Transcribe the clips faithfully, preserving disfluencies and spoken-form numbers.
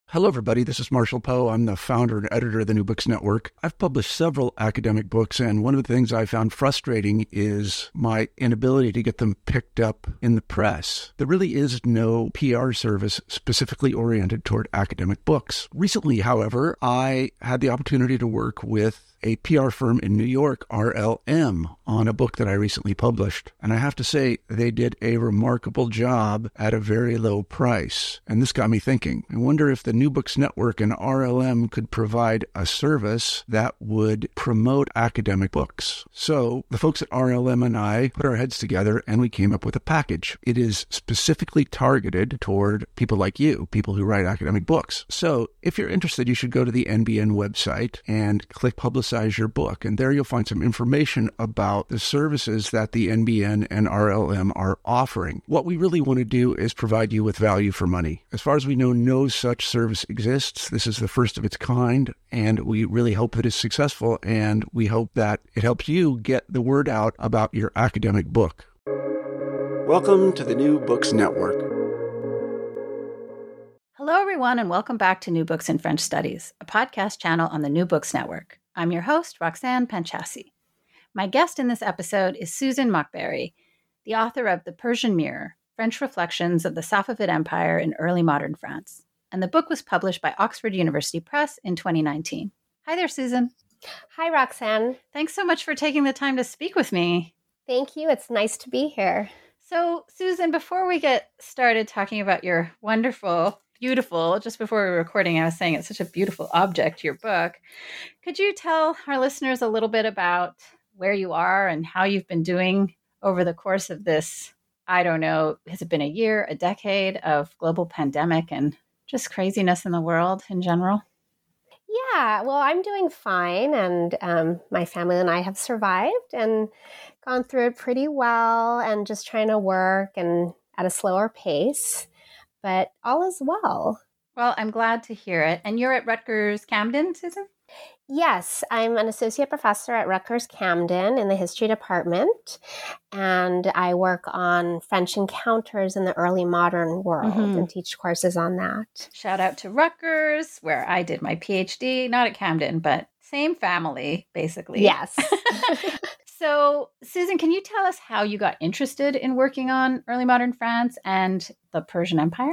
Hello, everybody. This is Marshall Poe. I'm the founder and editor of the New Books Network. I've published several academic books, and one of the things I found frustrating is my inability to get them picked up in the press. There really is no P R service specifically oriented toward academic books. Recently, however, I had the opportunity to work with a P R firm in New York, R L M, on a book that I recently published. And I have to say, they did a remarkable job at a very low price. And this got me thinking. I wonder if the New Books Network and R L M could provide a service that would promote academic books. So the folks at R L M and I put our heads together and we came up with a package. It is specifically targeted toward people like you, people who write academic books. So if you're interested, you should go to the N B N website and click Publicize your book. And there you'll find some information about the services that the N B N and R L M are offering. What we really want to do is provide you with value for money. As far as we know, no such service exists. This is the first of its kind, and we really hope that it's successful, and we hope that it helps you get the word out about your academic book. Welcome to the New Books Network. Hello, everyone, and welcome back to New Books in French Studies, a podcast channel on the New Books Network. I'm your host, Roxanne Panchasi. My guest in this episode is Susan Mockberry, the author of The Persian Mirror, French Reflections of the Safavid Empire in Early Modern France. And the book was published by Oxford University Press in twenty nineteen. Hi there, Susan. Hi, Roxanne. Thanks so much for taking the time to speak with me. Thank you. It's nice to be here. So, Susan, before we get started talking about your wonderful beautiful, just before we were recording, I was saying it's such a beautiful object, your book. Could you tell our listeners a little bit about where you are and how you've been doing over the course of this, I don't know, has it been a year, a decade of global pandemic and just craziness in the world in general? Yeah, well, I'm doing fine, and um, my family and I have survived and gone through it pretty well, and just trying to work and at a slower pace. But all is well. Well, I'm glad to hear it. And you're at Rutgers Camden, Susan? Yes, I'm an associate professor at Rutgers Camden in the history department, and I work on French encounters in the early modern world mm-hmm. and teach courses on that. Shout out to Rutgers, where I did my PhD, not at Camden, but same family, basically. Yes. So, Susan, can you tell us how you got interested in working on early modern France and the Persian Empire?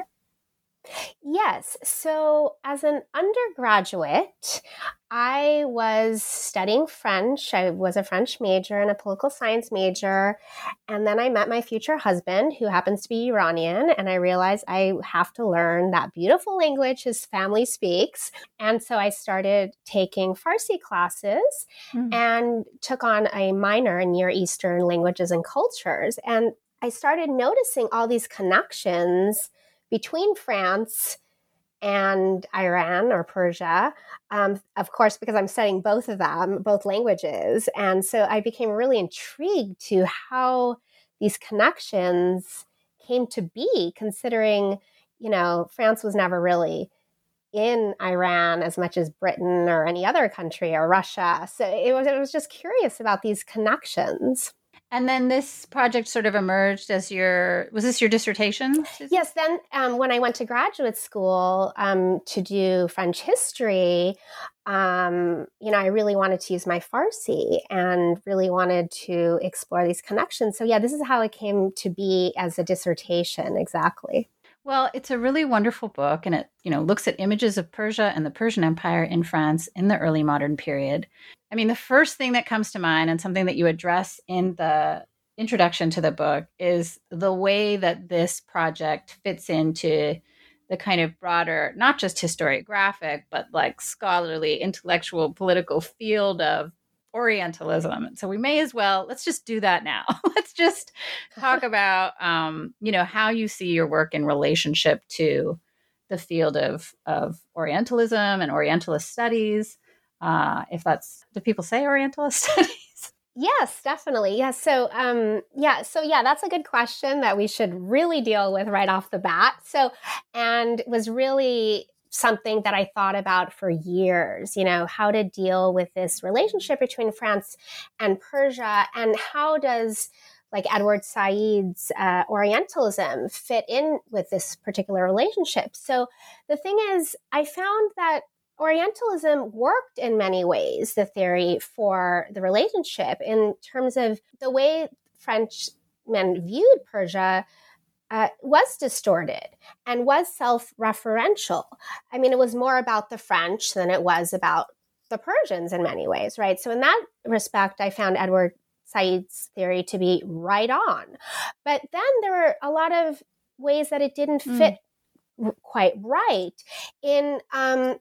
Yes. So as an undergraduate, I was studying French. I was a French major and a political science major. And then I met my future husband, who happens to be Iranian. And I realized I have to learn that beautiful language his family speaks. And so I started taking Farsi classes mm. and took on a minor in Near Eastern languages and cultures. And I started noticing all these connections between France and Iran or Persia, um, of course, because I'm studying both of them, both languages. And so I became really intrigued to how these connections came to be, considering, you know, France was never really in Iran as much as Britain or any other country or Russia. So it was, it was just curious about these connections. And then this project sort of emerged as your, was this your dissertation? Susan? Yes. Then um, when I went to graduate school um, to do French history, um, you know, I really wanted to use my Farsi and really wanted to explore these connections. So yeah, this is how it came to be as a dissertation, exactly. Well, it's a really wonderful book, and it, you know, looks at images of Persia and the Persian Empire in France in the early modern period. I mean, the first thing that comes to mind, and something that you address in the introduction to the book, is the way that this project fits into the kind of broader, not just historiographic, but like scholarly, intellectual, political field of Orientalism. So we may as well, let's just do that now. Let's just talk about, um, you know, how you see your work in relationship to the field of, of Orientalism and Orientalist studies. Uh, if that's, do people say Orientalist studies? Yes, definitely. Yes. So, um, yeah. So, yeah, that's a good question that we should really deal with right off the bat. So, and was really something that I thought about for years, you know, how to deal with this relationship between France and Persia, and how does like Edward Said's uh, Orientalism fit in with this particular relationship. So the thing is, I found that Orientalism worked in many ways, the theory for the relationship, in terms of the way Frenchmen viewed Persia uh, was distorted and was self-referential. I mean, it was more about the French than it was about the Persians in many ways, right? So in that respect, I found Edward Said's theory to be right on. But then there were a lot of ways that it didn't fit mm. quite right. In um,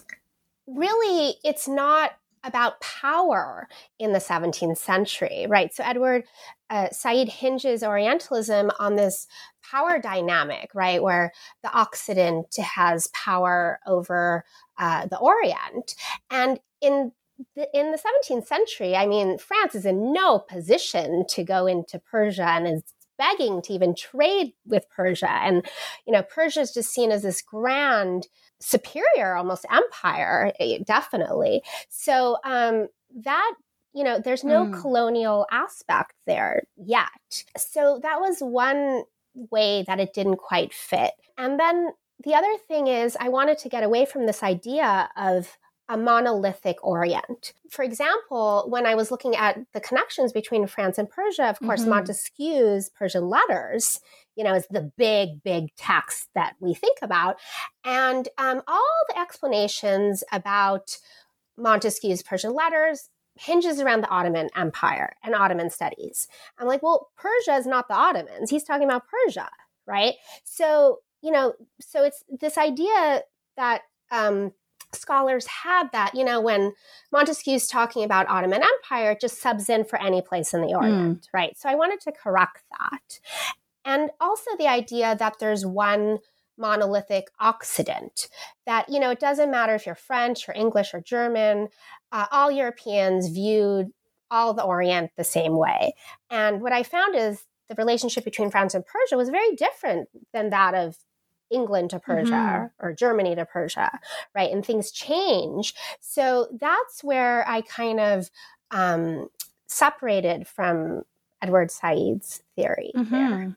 really, it's not about power in the seventeenth century, right? So Edward uh, Said hinges Orientalism on this power dynamic, right, where the Occident has power over uh, the Orient. And in the, in the seventeenth century, I mean, France is in no position to go into Persia and is begging to even trade with Persia. And, you know, Persia is just seen as this grand, superior almost empire, definitely. So um, that, you know, there's no mm. colonial aspect there yet. So that was one way that it didn't quite fit. And then the other thing is I wanted to get away from this idea of a monolithic Orient. For example, when I was looking at the connections between France and Persia, of course, mm-hmm. Montesquieu's Persian letters, you know, is the big, big text that we think about. And um, all the explanations about Montesquieu's Persian letters hinges around the Ottoman Empire and Ottoman studies. I'm like, well, Persia is not the Ottomans. He's talking about Persia, right? So, you know, so it's this idea that um, scholars had that, you know, when Montesquieu's talking about Ottoman Empire, it just subs in for any place in the Orient, mm. right? So I wanted to correct that. And also the idea that there's one monolithic Occident, that, you know, it doesn't matter if you're French or English or German, uh, all Europeans viewed all the Orient the same way. And what I found is the relationship between France and Persia was very different than that of England to Persia mm-hmm. or Germany to Persia, right? And things change. So that's where I kind of um, separated from Edward Said's theory mm-hmm. there.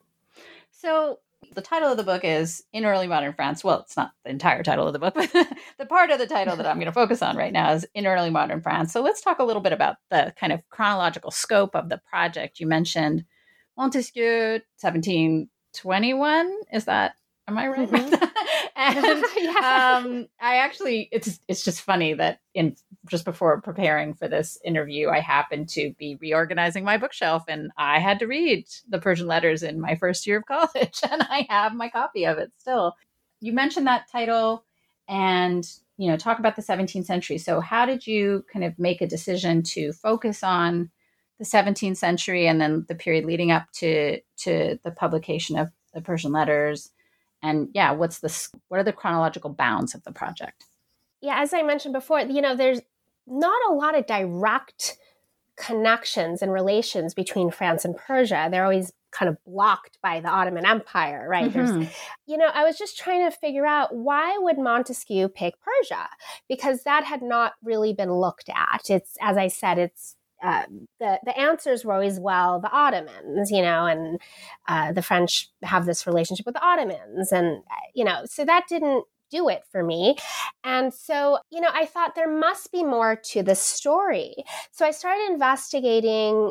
So the title of the book is In Early Modern France. Well, it's not the entire title of the book, but the part of the title that I'm going to focus on right now is In Early Modern France. So let's talk a little bit about the kind of chronological scope of the project. You mentioned Montesquieu, seventeen twenty-one. Is that, am I right? Mm-hmm. And yeah. um, I actually, it's it's just funny that in just before preparing for this interview, I happened to be reorganizing my bookshelf, and I had to read the Persian Letters in my first year of college, and I have my copy of it still. You mentioned that title, and you know, talk about the seventeenth century. So, how did you kind of make a decision to focus on the seventeenth century and then the period leading up to to the publication of the Persian Letters? And yeah, what's the what are the chronological bounds of the project? Yeah, as I mentioned before, you know, there's not a lot of direct connections and relations between France and Persia. They're always kind of blocked by the Ottoman Empire, right? Mm-hmm. There's, you know, I was just trying to figure out, why would Montesquieu pick Persia? Because that had not really been looked at. It's, as I said, it's Uh, the, the answers were always, well, the Ottomans, you know, and uh, the French have this relationship with the Ottomans. And, you know, so that didn't do it for me. And so, you know, I thought there must be more to the story. So I started investigating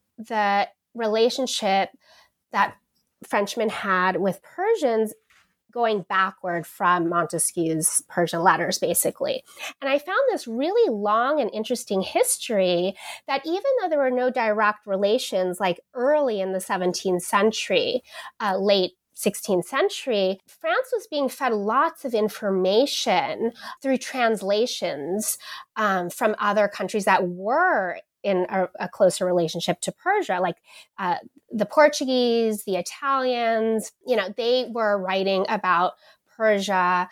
the relationship that Frenchmen had with Persians going backward from Montesquieu's Persian Letters, basically. And I found this really long and interesting history that even though there were no direct relations, like early in the seventeenth century, uh, late sixteenth century, France was being fed lots of information through translations um, from other countries that were in a, a closer relationship to Persia, like uh, the Portuguese, the Italians, you know, they were writing about Persia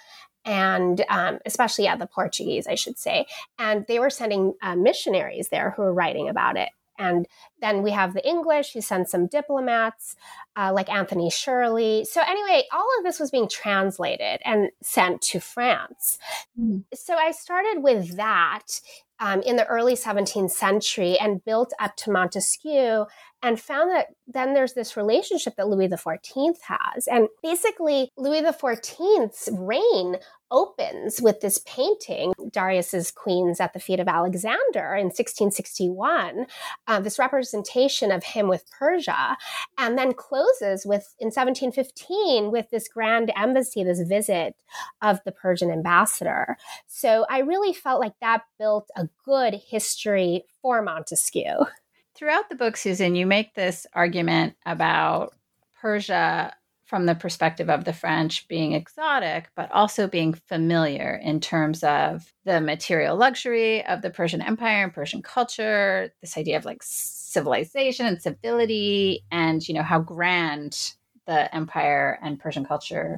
and um, especially, yeah, the Portuguese, I should say. And they were sending uh, missionaries there who were writing about it. And then we have the English, who sent some diplomats uh, like Anthony Shirley. So anyway, all of this was being translated and sent to France. Mm. So I started with that um, in the early seventeenth century and built up to Montesquieu, and found that then there's this relationship that Louis the fourteenth has. And basically, Louis the fourteenth's reign opens with this painting, Darius's Queens at the Feet of Alexander in sixteen sixty-one, uh, this representation of him with Persia, and then closes with, in seventeen fifteen, with this grand embassy, this visit of the Persian ambassador. So I really felt like that built a good history for Montesquieu. Throughout the book, Susan, you make this argument about Persia from the perspective of the French being exotic, but also being familiar in terms of the material luxury of the Persian Empire and Persian culture, this idea of like civilization and civility, and, you know, how grand the empire and Persian culture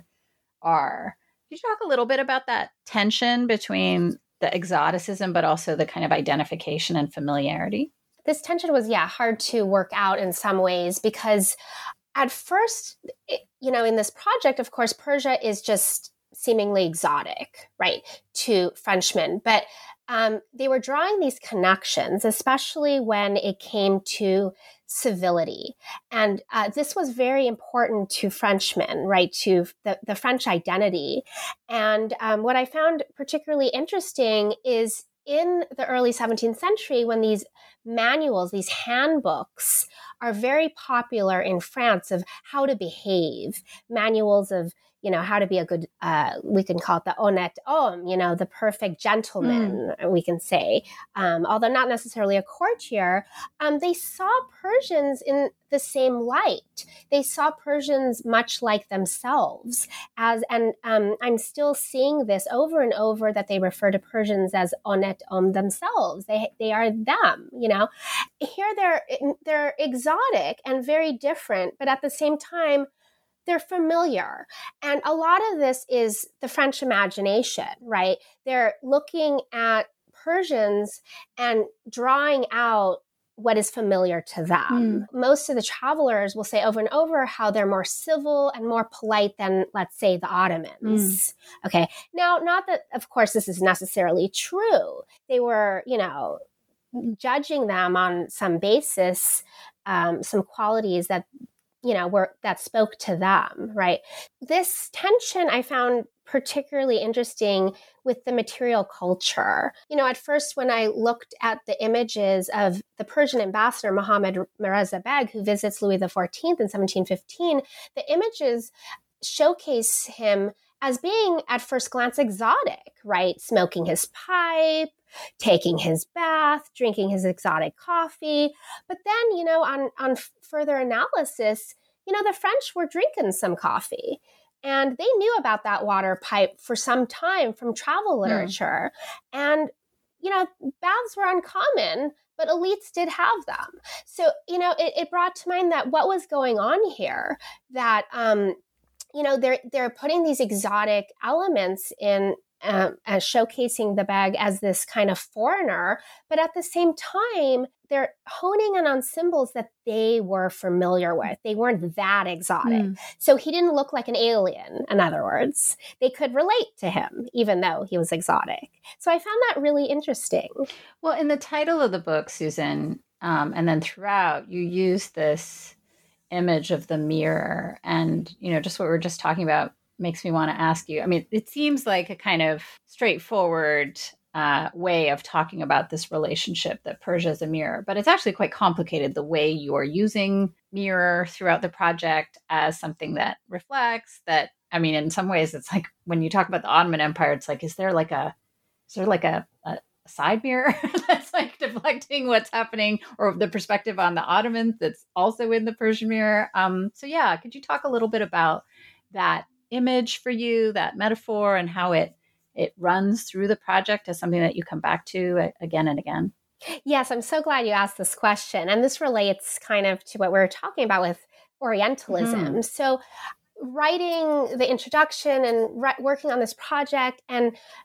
are. Could you talk a little bit about that tension between the exoticism, but also the kind of identification and familiarity? This tension was, yeah, hard to work out in some ways, because at first, you know, in this project, of course, Persia is just seemingly exotic, right, to Frenchmen. But um, they were drawing these connections, especially when it came to civility. And uh, this was very important to Frenchmen, right, to the, the French identity. And um, what I found particularly interesting is in the early seventeenth century, when these manuals, these handbooks are very popular in France of how to behave, manuals of, you know, how to be a good, uh, we can call it the honnête homme, you know, the perfect gentleman, mm. we can say, um, although not necessarily a courtier, um, they saw Persians in the same light. They saw Persians much like themselves as, and um, I'm still seeing this over and over, that they refer to Persians as honnête homme themselves. They, they are them, you know. Here they're, they're exotic and very different, but at the same time, they're familiar. And a lot of this is the French imagination, right? They're looking at Persians and drawing out what is familiar to them. Mm. Most of the travelers will say over and over how they're more civil and more polite than, let's say, the Ottomans. Mm. Okay. Now, not that, of course, this is necessarily true. They were, you know, judging them on some basis, um, some qualities that you know, were that spoke to them, right? This tension I found particularly interesting with the material culture. You know, at first when I looked at the images of the Persian ambassador, Mohammad Mirza Beg, who visits Louis the fourteenth in seventeen fifteen, the images showcase him as being, at first glance, exotic, right? Smoking his pipe, taking his bath, drinking his exotic coffee. But then, you know, on, on further analysis, you know, the French were drinking some coffee. And they knew about that water pipe for some time from travel literature. Mm. And, you know, baths were uncommon, but elites did have them. So, you know, it, it brought to mind that what was going on here, that, um, you know, they're, they're putting these exotic elements in, Um, as showcasing the Beg as this kind of foreigner, but at the same time, they're honing in on symbols that they were familiar with. They weren't that exotic. Mm. So he didn't look like an alien, in other words. They could relate to him, even though he was exotic. So I found that really interesting. Well, in the title of the book, Susan, um, and then throughout, you use this image of the mirror, and, you know, just what we were just talking about makes me want to ask you. I mean, it seems like a kind of straightforward uh, way of talking about this relationship, that Persia is a mirror, but it's actually quite complicated the way you are using mirror throughout the project as something that reflects that. I mean, in some ways, it's like when you talk about the Ottoman Empire, it's like, is there like a, is there like a, a side mirror that's like deflecting what's happening, or the perspective on the Ottomans that's also in the Persian mirror? Um, so yeah, could you talk a little bit about that image for you, that metaphor, and how it it runs through the project as something that you come back to again and again? Yes, I'm so glad you asked this question. And this relates kind of to what we were talking about with Orientalism. Mm-hmm. So writing the introduction and re- working on this project, and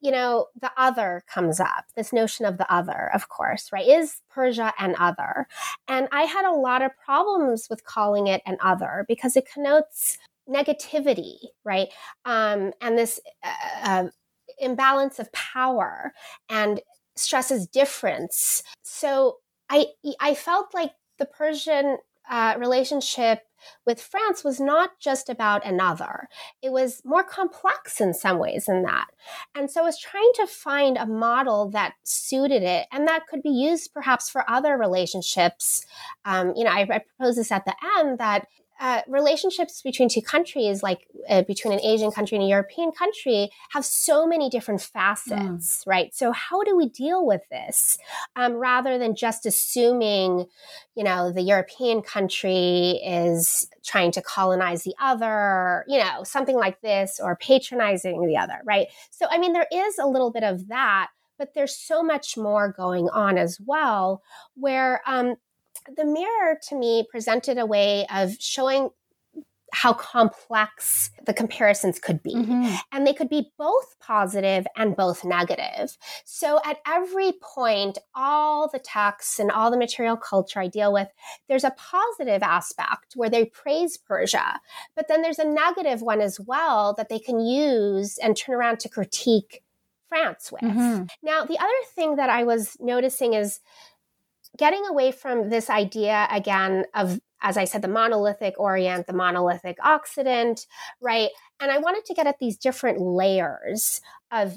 you know, the other comes up, this notion of the other, of course, right? Is Persia an other? And I had a lot of problems with calling it an other because it connotes negativity, right? Um, and this uh, uh, imbalance of power and stresses difference. So I, I felt like the Persian uh, relationship with France was not just about another. It was more complex in some ways than that. And so I was trying to find a model that suited it and that could be used perhaps for other relationships. Um, you know, I, I proposed this at the end that Uh, relationships between two countries, like uh, between an Asian country and a European country, have so many different facets, mm. right? So how do we deal with this um, rather than just assuming, you know, the European country is trying to colonize the other, you know, something like this, or patronizing the other, right? So, I mean, there is a little bit of that, but there's so much more going on as well, where um, the mirror to me presented a way of showing how complex the comparisons could be. Mm-hmm. And they could be both positive and both negative. So at every point, all the texts and all the material culture I deal with, there's a positive aspect where they praise Persia, but then there's a negative one as well that they can use and turn around to critique France with. Mm-hmm. Now, the other thing that I was noticing is getting away from this idea, again, of, as I said, the monolithic Orient, the monolithic Occident, right? And I wanted to get at these different layers of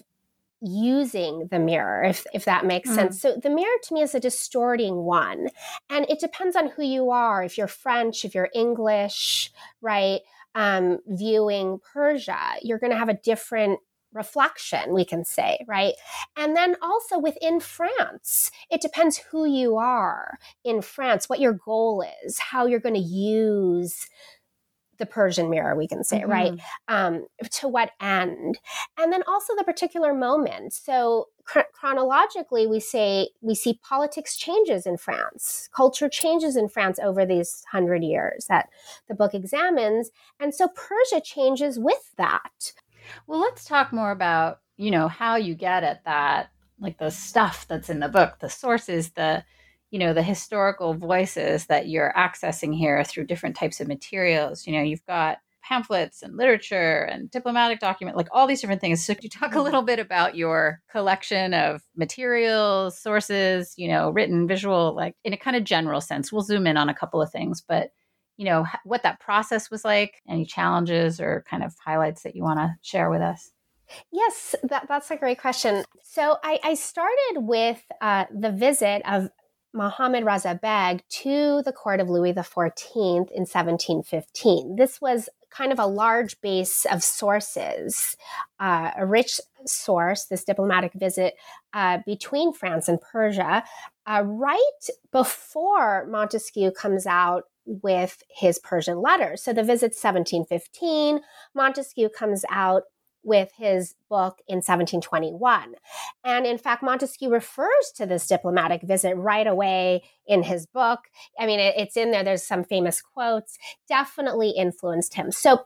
using the mirror, if, if that makes mm. sense. So the mirror to me is a distorting one. And it depends on who you are. If you're French, if you're English, right, um, viewing Persia, you're going to have a different reflection, we can say, right? And then also within France, it depends who you are in France, what your goal is, how you're going to use the Persian mirror, we can say, mm-hmm. right? Um, to what end? And then also the particular moment. So chron- chronologically, we say, we see politics changes in France, culture changes in France over these hundred years that the book examines. And so Persia changes with that. Well, let's talk more about, you know, how you get at that, like the stuff that's in the book, the sources, the, you know, the historical voices that you're accessing here through different types of materials. You know, you've got pamphlets and literature and diplomatic document, like all these different things. So could you talk a little bit about your collection of materials, sources, you know, written, visual, like in a kind of general sense? We'll zoom in on a couple of things, but you know, what that process was like, any challenges or kind of highlights that you want to share with us? Yes, that, that's a great question. So I, I started with uh, the visit of Mohammad Reza Beg to the court of Louis the fourteenth in seventeen fifteen. This was kind of a large base of sources, uh, a rich source, this diplomatic visit uh, between France and Persia, uh, right before Montesquieu comes out with his Persian letters. So the visit's seventeen fifteen. Montesquieu comes out with his book in seventeen twenty-one. And in fact, Montesquieu refers to this diplomatic visit right away in his book. I mean, it, it's in there. There's some famous quotes, definitely influenced him. So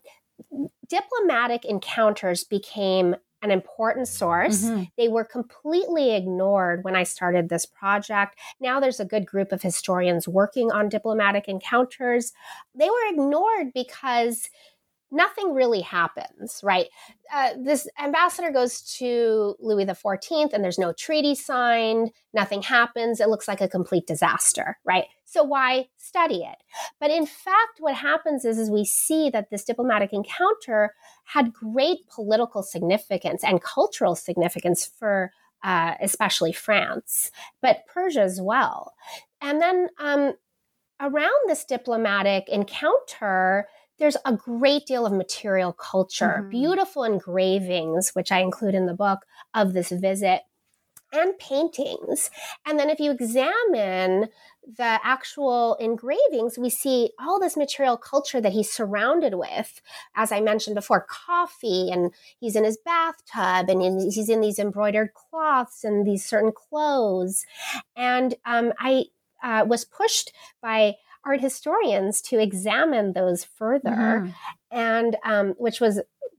diplomatic encounters became an important source. Mm-hmm. They were completely ignored when I started this project. Now there's a good group of historians working on diplomatic encounters. They were ignored because nothing really happens, right? Uh, this ambassador goes to Louis the fourteenth and there's no treaty signed, nothing happens. It looks like a complete disaster, right? So why study it? But in fact, what happens is, is we see that this diplomatic encounter had great political significance and cultural significance for uh, especially France, but Persia as well. And then um, around this diplomatic encounter, there's a great deal of material culture, mm-hmm. beautiful engravings, which I include in the book, of this visit, and paintings. And then if you examine the actual engravings, we see all this material culture that he's surrounded with. As I mentioned before, coffee, and he's in his bathtub, and in, he's in these embroidered cloths and these certain clothes. And um, I uh, was pushed by art historians to examine those further, mm-hmm. and um, which was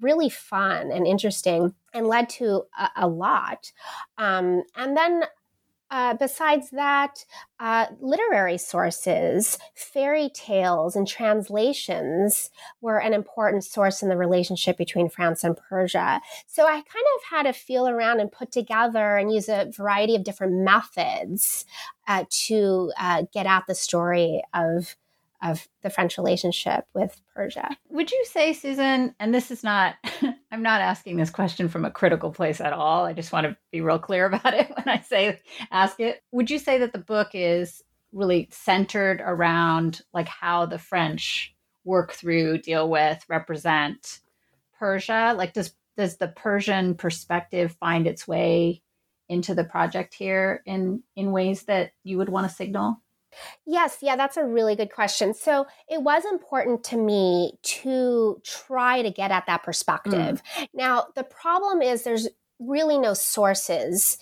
really fun and interesting and led to a, a lot. Um, and then Uh, besides that, uh, literary sources, fairy tales, and translations were an important source in the relationship between France and Persia. So I kind of had to feel around and put together and use a variety of different methods uh, to uh, get at the story of of the French relationship with Persia. Would you say, Susan, and this is not, I'm not asking this question from a critical place at all. I just want to be real clear about it when I say ask it. Would you say that the book is really centered around like how the French work through, deal with, represent Persia? Like does does the Persian perspective find its way into the project here in, in ways that you would want to signal? Yes, yeah, that's a really good question. So it was important to me to try to get at that perspective. Mm. Now, the problem is there's really no sources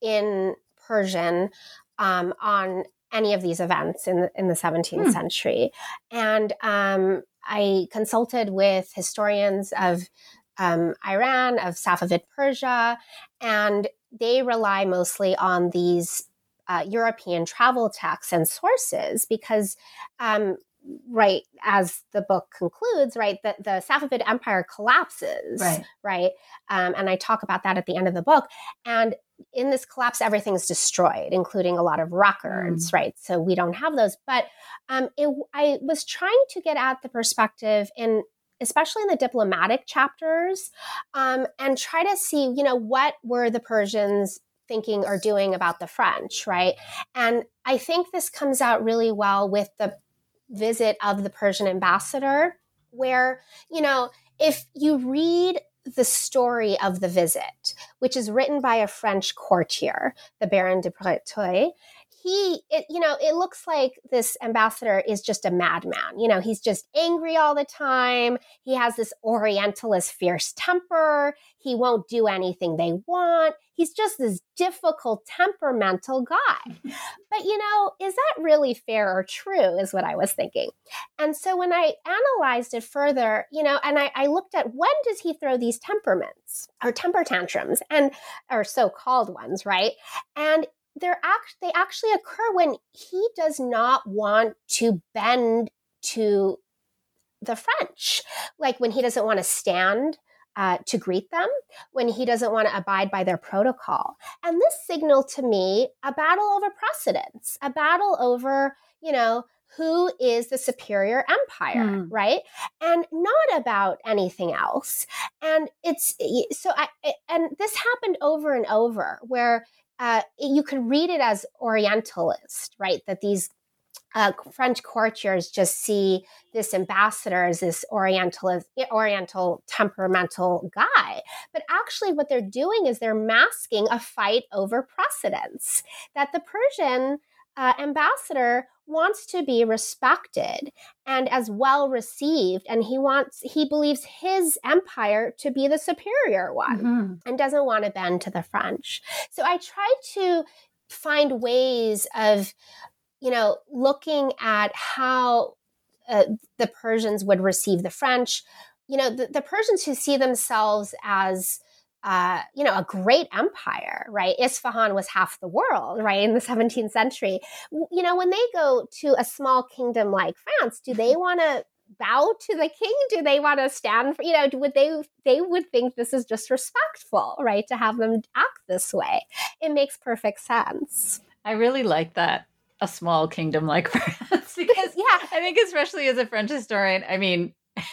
in Persian um, on any of these events in the, in the seventeenth mm. century. And um, I consulted with historians of um, Iran, of Safavid Persia, and they rely mostly on these Uh, European travel texts and sources because, um, right, as the book concludes, right, the, the Safavid Empire collapses, right, right? Um, and I talk about that at the end of the book. And in this collapse, everything's destroyed, including a lot of records, mm. right? So we don't have those. But um, it, I was trying to get at the perspective in especially in the diplomatic chapters, um, and try to see, you know, what were the Persians thinking or doing about the French, right? And I think this comes out really well with the visit of the Persian ambassador, where, you know, if you read the story of the visit, which is written by a French courtier, the Baron de Breteuil, he, it, you know, it looks like this ambassador is just a madman. You know, he's just angry all the time. He has this Orientalist fierce temper. He won't do anything they want. He's just this difficult, temperamental guy. But, you know, is that really fair or true is what I was thinking. And so when I analyzed it further, you know, and I, I looked at when does he throw these temperaments or temper tantrums and or so-called ones, right? And they're act- they actually occur when he does not want to bend to the French, like when he doesn't want to stand uh, to greet them, when he doesn't want to abide by their protocol. And this signaled to me a battle over precedence, a battle over, you know, who is the superior empire, mm. right? And not about anything else. And it's, so I, and this happened over and over where Uh, you could read it as Orientalist, right? That these uh, French courtiers just see this ambassador as this Orientalist, Oriental temperamental guy. But actually what they're doing is they're masking a fight over precedence, that the Persian uh, ambassador wants to be respected and as well received. And he wants, he believes his empire to be the superior one mm-hmm. and doesn't want to bend to the French. So I tried to find ways of, you know, looking at how uh, the Persians would receive the French. You know, the, the Persians who see themselves as Uh, you know, a great empire, right? Isfahan was half the world, right? In the seventeenth century. You know, when they go to a small kingdom like France, do they want to bow to the king? Do they want to stand for, you know, would they, they would think this is just respectful, right? To have them act this way. It makes perfect sense. I really like that. A small kingdom like France, because yeah, I think especially as a French historian, I mean,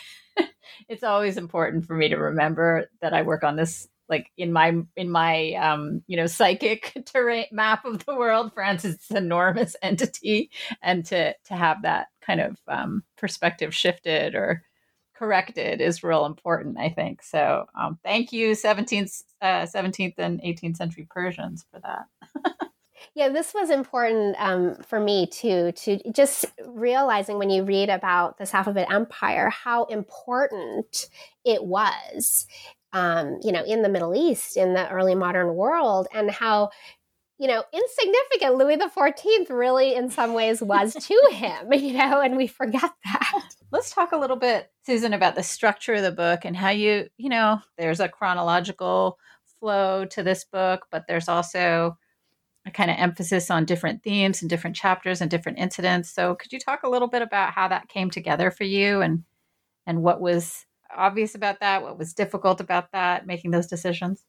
it's always important for me to remember that I work on this, like in my, in my, um, you know, psychic terrain map of the world. France is this enormous entity, and to, to have that kind of um, perspective shifted or corrected is real important, I think. So um, thank you, seventeenth, uh, seventeenth and eighteenth century Persians, for that. Yeah, this was important um, for me too, to just realizing when you read about the Safavid Empire, how important it was, um, you know, in the Middle East, in the early modern world, and how you know, insignificant Louis the fourteenth really in some ways was to him, you know, and we forget that. Let's talk a little bit, Susan, about the structure of the book and how you, you know, there's a chronological flow to this book, but there's also a kind of emphasis on different themes and different chapters and different incidents. So could you talk a little bit about how that came together for you and and what was obvious about that, what was difficult about that, making those decisions?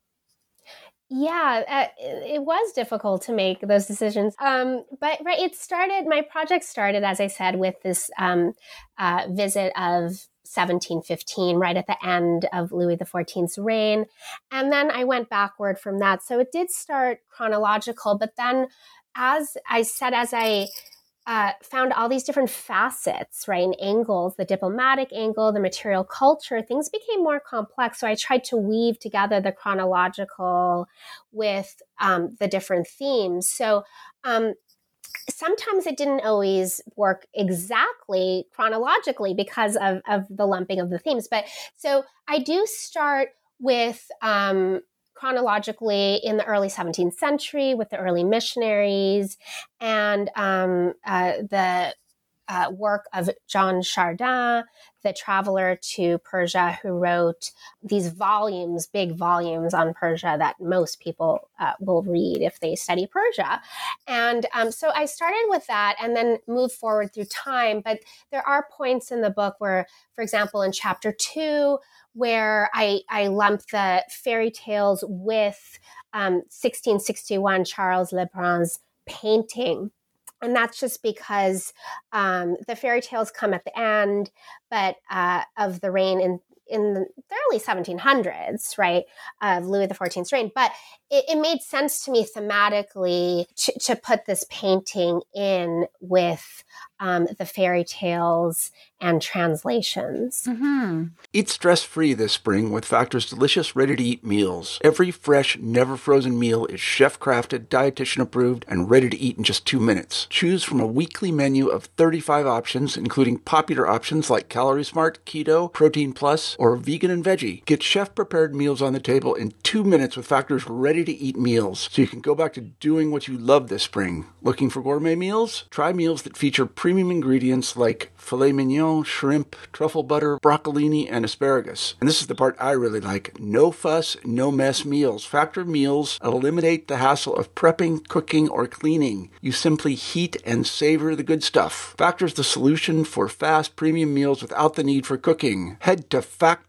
Yeah, uh, it was difficult to make those decisions. Um, but right, it started, my project started, as I said, with this um, uh, visit of seventeen fifteen, right at the end of Louis the fourteenth's reign. And then I went backward from that. So it did start chronological, but then as I said, as I Uh, found all these different facets, right, and angles, the diplomatic angle, the material culture, things became more complex. So I tried to weave together the chronological with um, the different themes. So um, sometimes it didn't always work exactly chronologically because of, of the lumping of the themes. But so I do start with um, chronologically in the early seventeenth century with the early missionaries and um, uh, the uh, work of Jean Chardin, the traveler to Persia who wrote these volumes, big volumes on Persia that most people uh, will read if they study Persia. And um, so I started with that and then moved forward through time. But there are points in the book where, for example, in chapter two, where I, I lump the fairy tales with um, sixteen sixty-one Charles Le Brun's painting. And that's just because um, the fairy tales come at the end, but uh, of the reign in, in the early seventeen hundreds, right, of Louis the fourteenth's reign. But it, it made sense to me thematically to, to put this painting in with um, the fairy tales and translations. Mm-hmm. Eat stress-free this spring with Factor's delicious, ready-to-eat meals. Every fresh, never-frozen meal is chef-crafted, dietitian-approved, and ready to eat in just two minutes. Choose from a weekly menu of thirty-five options, including popular options like Calorie Smart, Keto, Protein Plus, or Vegan and Veggie. Get chef-prepared meals on the table in two minutes with Factor's ready-to-eat meals, so you can go back to doing what you love this spring. Looking for gourmet meals? Try meals that feature premium ingredients like filet mignon, shrimp, truffle butter, broccolini, and asparagus. And this is the part I really like. No fuss, no mess meals. Factor meals eliminate the hassle of prepping, cooking, or cleaning. You simply heat and savor the good stuff. Factor's the solution for fast premium meals without the need for cooking. Head to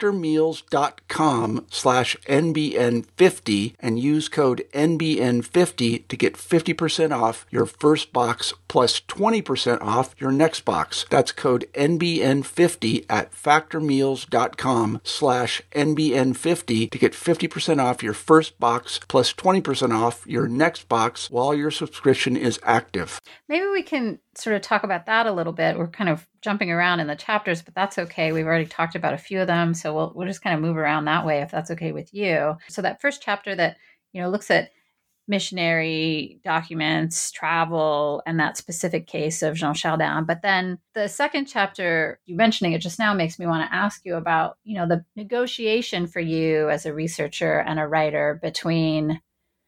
factormeals.com slash NBN50 and use code N B N fifty to get fifty percent off your first box plus twenty percent off your next box. That's code N B N fifty at factormeals.com slash NBN50 to get fifty percent off your first box plus twenty percent off your next box while your subscription is active. Maybe we can sort of talk about that a little bit. We're kind of jumping around in the chapters, but that's okay. We've already talked about a few of them, so we'll we'll just kind of move around that way if that's okay with you. So that first chapter that, you know, looks at missionary documents, travel, and that specific case of Jean Chardin. But then the second chapter, you mentioning it just now makes me want to ask you about, you know, the negotiation for you as a researcher and a writer between,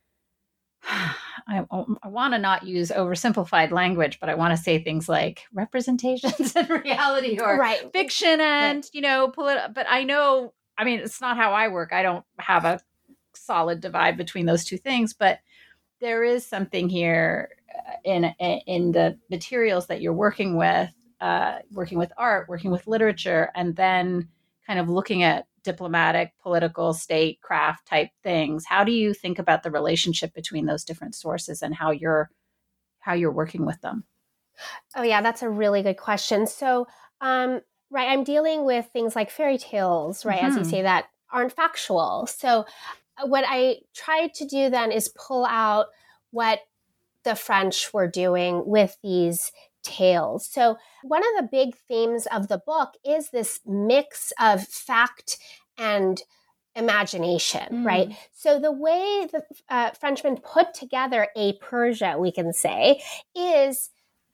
I, I want to not use oversimplified language, but I want to say things like representations and reality or right. fiction and, right. you know, polit- but I know, I mean, it's not how I work. I don't have a solid divide between those two things, but there is something here in in the materials that you're working with, uh, working with art, working with literature, and then kind of looking at diplomatic, political, state, craft type things. How do you think about the relationship between those different sources and how you're how you're working with them? Oh yeah, that's a really good question. So, um, right, I'm dealing with things like fairy tales, right, mm-hmm. as you say, that aren't factual. So what I tried to do then is pull out what the French were doing with these tales. So one of the big themes of the book is this mix of fact and imagination, mm. right? So the way the uh, Frenchmen put together a Persia, we can say, is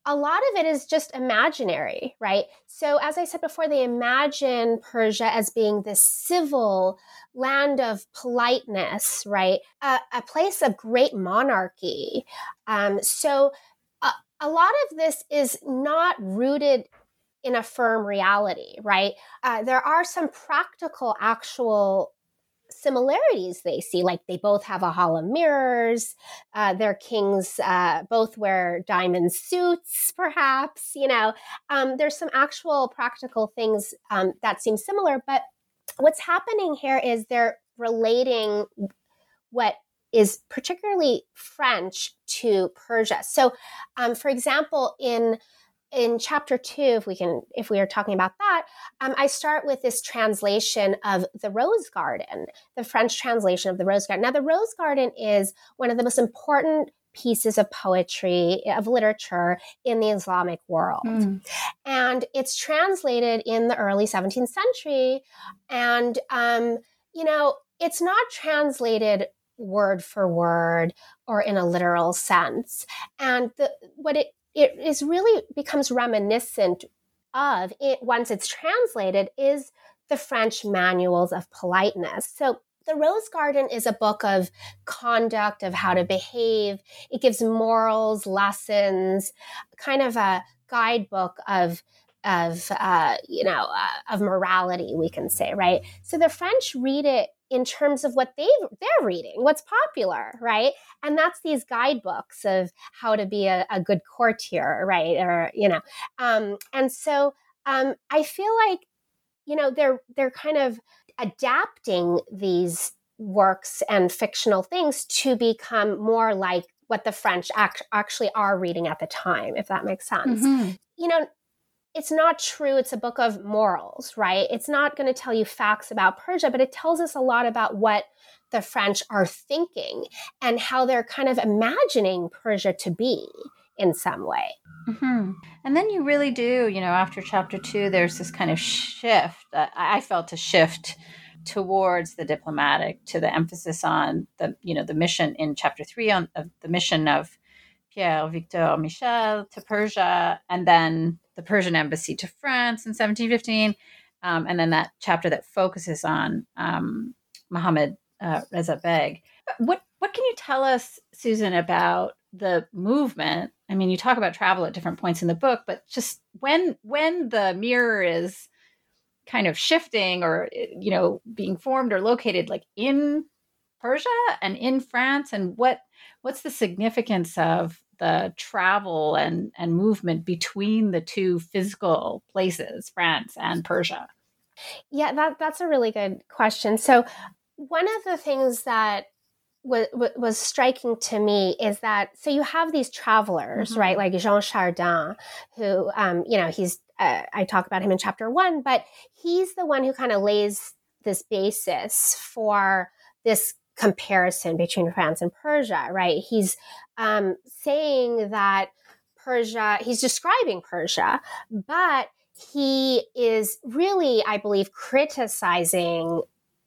a lot of it is just imaginary, right? So as I said before, they imagine Persia as being this civil land of politeness, right? A, a place of great monarchy. Um, so a, a lot of this is not rooted in a firm reality, right? Uh, there are some practical, actual similarities they see, like they both have a hall of mirrors, uh, their kings uh, both wear diamond suits, perhaps, you know. Um, there's some actual practical things um, that seem similar, but what's happening here is they're relating what is particularly French to Persia. So, um, for example, in In chapter two, if we can, if we are talking about that, um, I start with this translation of the Rose Garden, the French translation of the Rose Garden. Now, the Rose Garden is one of the most important pieces of poetry, of literature in the Islamic world. Mm. And it's translated in the early seventeenth century. And, um, you know, it's not translated word for word or in a literal sense. And the, what it it is really becomes reminiscent of it once it's translated is the French manuals of politeness. So the Rose Garden is a book of conduct, of how to behave. It gives morals, lessons, kind of a guidebook of of uh, you know uh, of morality, we can say, right? So the French read it in terms of what they they're reading, what's popular, right? And that's these guidebooks of how to be a, a good courtier, right? Or you know, um, and so um, I feel like you know they're they're kind of adapting these works and fictional things to become more like what the French act- actually are reading at the time, if that makes sense. Mm-hmm. You know. It's not true. It's a book of morals, right? It's not going to tell you facts about Persia, but it tells us a lot about what the French are thinking and how they're kind of imagining Persia to be in some way. Mm-hmm. And then you really do, you know, after chapter two, there's this kind of shift. Uh, I felt a shift towards the diplomatic, to the emphasis on the, you know, the mission in chapter three on of the mission of Pierre Victor Michel to Persia, and then the Persian embassy to France in seventeen fifteen, um, and then that chapter that focuses on um, Mohammad uh, Reza Beg. What what can you tell us, Susan, about the movement? I mean, you talk about travel at different points in the book, but just when when the mirror is kind of shifting, or you know, being formed or located, like in Persia and in France, and what what's the significance of the travel and, and movement between the two physical places, France and Persia? Yeah, that that's a really good question. So one of the things that was, was striking to me is that, so you have these travelers, mm-hmm. right? Like Jean Chardin, who, um, you know, he's, uh, I talk about him in chapter one, but he's the one who kind of lays this basis for this comparison between France and Persia, right? He's um, saying that Persia, he's describing Persia, but he is really, I believe, criticizing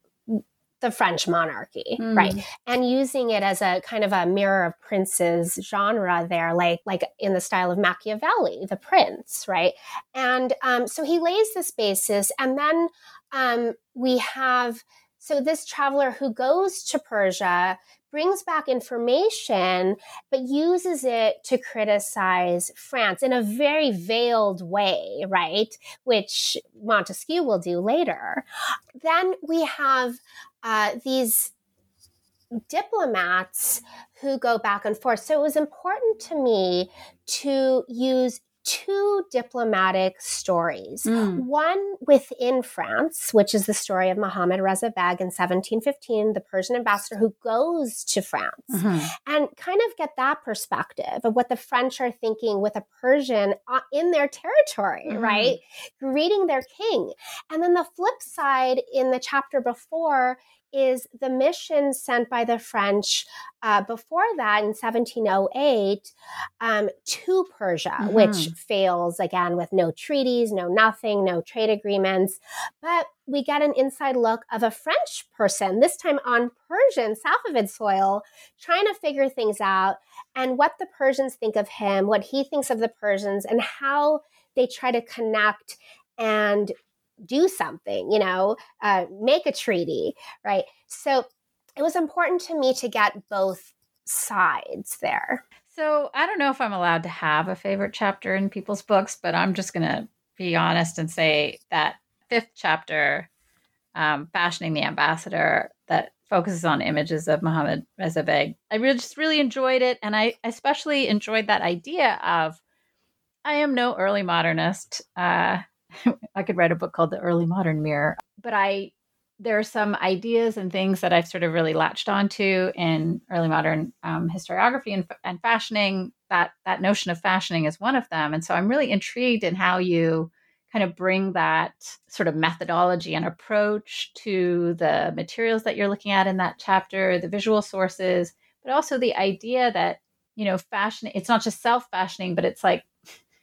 the French monarchy, mm. right? And using it as a kind of a mirror of princes genre there, like, like in the style of Machiavelli, the prince, right? And um, so he lays this basis, and then um, we have So this traveler who goes to Persia brings back information, but uses it to criticize France in a very veiled way, right? Which Montesquieu will do later. Then we have uh, these diplomats who go back and forth. So it was important to me to use two diplomatic stories. Mm. One within France, which is the story of Mohammad Reza Beg in seventeen fifteen, the Persian ambassador who goes to France, mm-hmm. and kind of get that perspective of what the French are thinking with a Persian in their territory, mm-hmm. right? Greeting their king. And then the flip side in the chapter before is the mission sent by the French uh, before that in seventeen oh eight um, to Persia, mm-hmm. which fails again with no treaties, no nothing, no trade agreements. But we get an inside look of a French person, this time on Persian, Safavid soil, trying to figure things out and what the Persians think of him, what he thinks of the Persians, and how they try to connect and do something, you know, uh, make a treaty, right? So it was important to me to get both sides there. So I don't know if I'm allowed to have a favorite chapter in people's books, but I'm just going to be honest and say that fifth chapter, um, Fashioning the Ambassador, that focuses on images of Mohammad Reza Beg. I really just really enjoyed it. And I especially enjoyed that idea of, I am no early modernist. Uh, I could write a book called The Early Modern Mirror, but I there are some ideas and things that I've sort of really latched onto in early modern um, historiography and, and fashioning. That that notion of fashioning is one of them. And so I'm really intrigued in how you kind of bring that sort of methodology and approach to the materials that you're looking at in that chapter, the visual sources, but also the idea that, you know, fashion, it's not just self-fashioning, but it's like,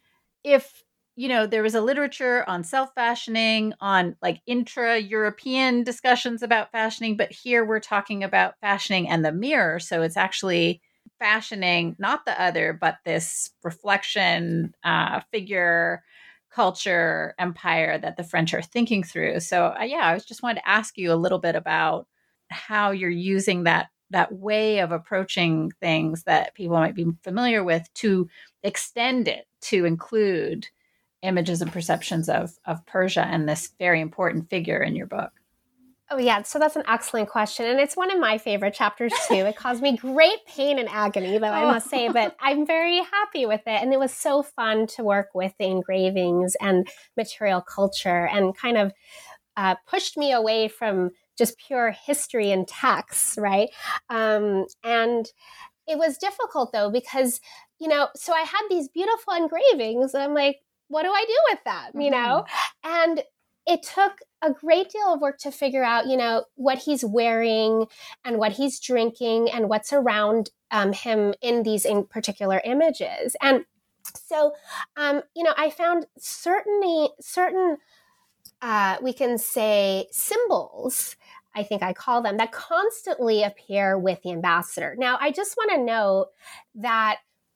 if, you know, there was a literature on self-fashioning, on like intra-European discussions about fashioning, but here we're talking about fashioning and the mirror. So it's actually fashioning, not the other, but this reflection, uh, figure, culture, empire that the French are thinking through. So uh, yeah, I was just wanted to ask you a little bit about how you're using that that way of approaching things that people might be familiar with to extend it to include images and perceptions of, of Persia and this very important figure in your book. Oh, yeah. So that's an excellent question. And it's one of my favorite chapters, too. It caused me great pain and agony, though, I must say, but I'm very happy with it. And it was so fun to work with the engravings and material culture, and kind of uh, pushed me away from just pure history and texts, right? Um, and it was difficult, though, because, you know, so I had these beautiful engravings, and I'm like, what do I do with that, you know? Mm-hmm. And it took a great deal of work to figure out, you know, what he's wearing and what he's drinking and what's around um, him in these in particular images. And so, um, you know, I found certainly certain, uh, we can say, symbols, I think I call them, that constantly appear with the ambassador. Now, I just want to note that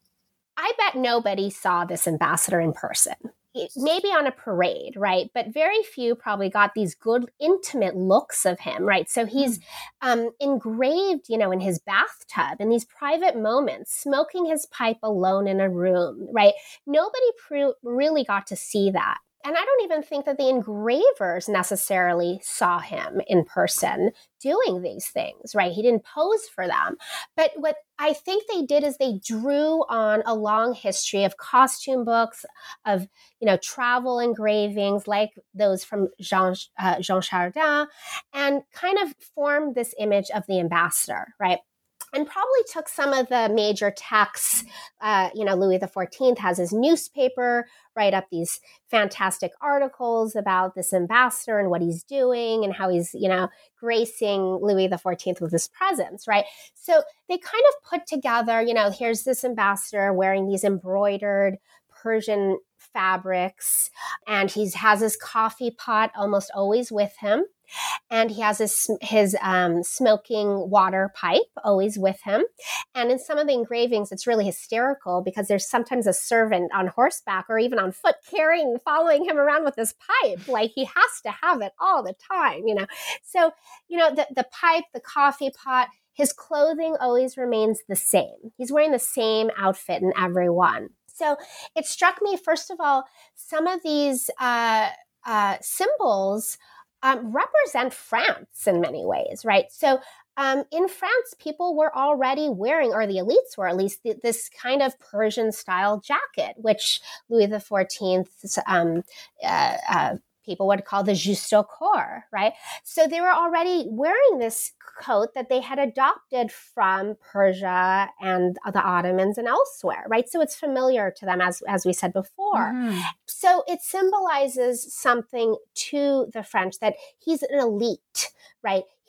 I bet nobody saw this ambassador in person. Maybe on a parade, right? But very few probably got these good, intimate looks of him, right? So he's um, engraved, you know, in his bathtub, in these private moments, smoking his pipe alone in a room, right? Nobody pre- really got to see that. And I don't even think that the engravers necessarily saw him in person doing these things, right? He didn't pose for them. But what I think they did is they drew on a long history of costume books, of, you know, travel engravings like those from Jean, uh, Jean Chardin, and kind of formed this image of the ambassador, right? And probably took some of the major texts. Uh, you know, Louis the fourteenth has his newspaper write up these fantastic articles about this ambassador and what he's doing and how he's, you know, gracing Louis the fourteenth with his presence, right? So they kind of put together, you know, here's this ambassador wearing these embroidered Persian fabrics, and he has his coffee pot almost always with him. And he has his, his um, smoking water pipe always with him. And in some of the engravings, it's really hysterical because there's sometimes a servant on horseback or even on foot carrying, following him around with this pipe. Like he has to have it all the time, you know. So, you know, the, the pipe, the coffee pot, his clothing always remains the same. He's wearing the same outfit in every one. So it struck me, first of all, some of these uh, uh, symbols Um, represent France in many ways, right? So um, in France, people were already wearing, or the elites were at least, th- this kind of Persian-style jacket, which Louis the fourteenth's um, uh, uh, people would call the juste au corps, right? So they were already wearing this coat that they had adopted from Persia and the Ottomans and elsewhere, right? So it's familiar to them, as, as we said before. Mm-hmm. So it symbolizes something to the French, that he's an elite, right?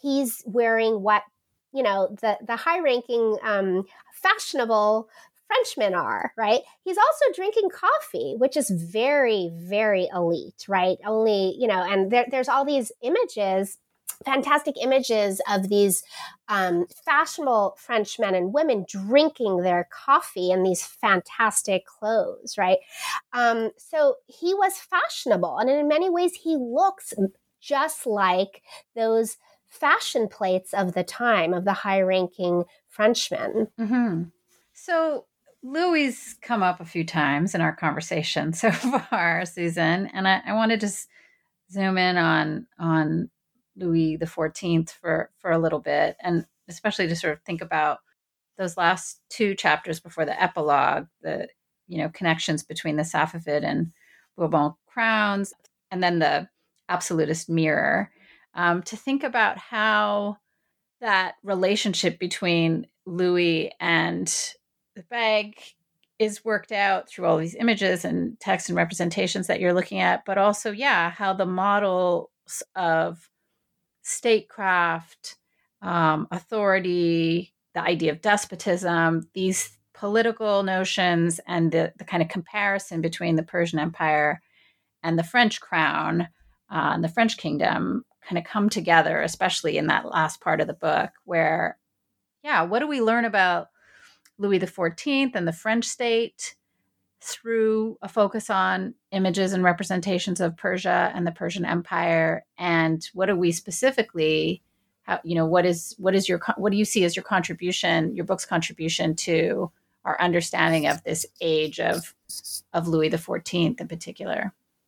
he's wearing what, you know, the, the high-ranking, um, fashionable Frenchmen are, right? He's also drinking coffee, which is very, very elite, right? Only, you know, and there, there's all these images, fantastic images of these um, fashionable French men and women drinking their coffee in these fantastic clothes, right? Um, so he was fashionable. And in many ways, he looks just like those fashion plates of the time of the high-ranking Frenchmen. Mm-hmm. So Louis come up a few times in our conversation so far, Susan, and I, I want to just zoom in on on Louis the fourteenth for for a little bit, and especially to sort of think about those last two chapters before the epilogue, the you know connections between the Safavid and Bourbon crowns, and then the absolutist mirror. Um, to think about how that relationship between Louis and the bag is worked out through all these images and text and representations that you're looking at, but also, yeah, how the models of statecraft, um, authority, the idea of despotism, these political notions, and the, the kind of comparison between the Persian Empire and the French crown uh, and the French kingdom kind of come together, especially in that last part of the book where, yeah, what do we learn about Louis the fourteenth and the French state through a focus on images and representations of Persia and the Persian Empire? And what do we specifically, how, you know, what is, what is your, what do you see as your contribution, your book's contribution to our understanding of this age of, of Louis the fourteenth in particular?